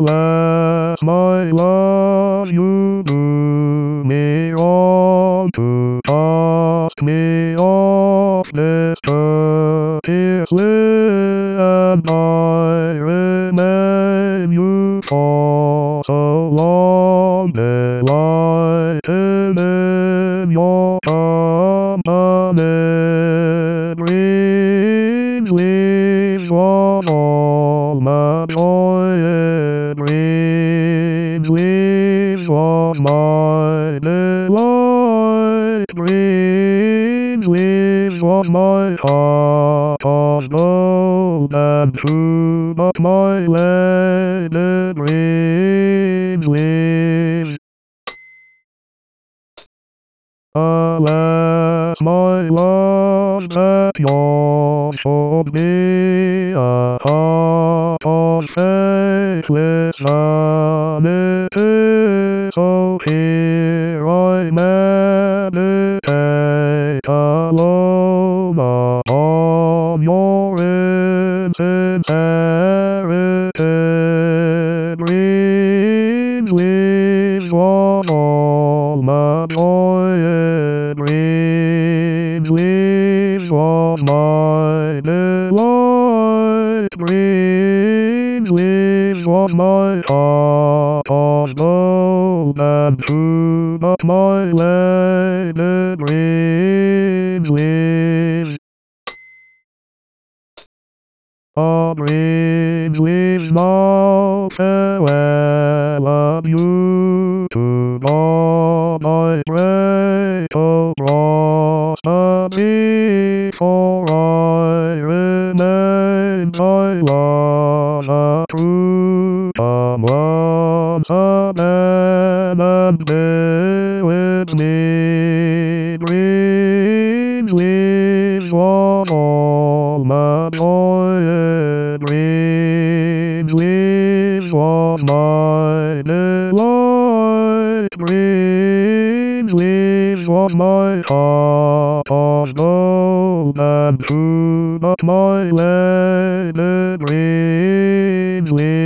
Alas, my love, you do me wrong to cast me off this courteous way, and I remain you for so long, delighted in your company. Dreams, leaves was all my joy, dreams, leaves was my delight, dreams, leaves was my heart of gold and true, but my lady, dreams, leaves. Alas, my love, that yours should be a heart of faithless vanity. So here I meditate alone upon your insincerity. Dreams, leaves was all my joy. Dreams, leaves was my delight. Dreams, leaves was my heart of gold and true, but my lady, dreams, leaves. Dreams, leaves now farewell adieu to God I pray to prosper me, for I remain thy lover true. Come once again and be with me. Dreams, leaves was all my joy. Dreams, leaves was my delight. Dreams, leaves was my heart of gold and true, but my lady, dreams, leaves.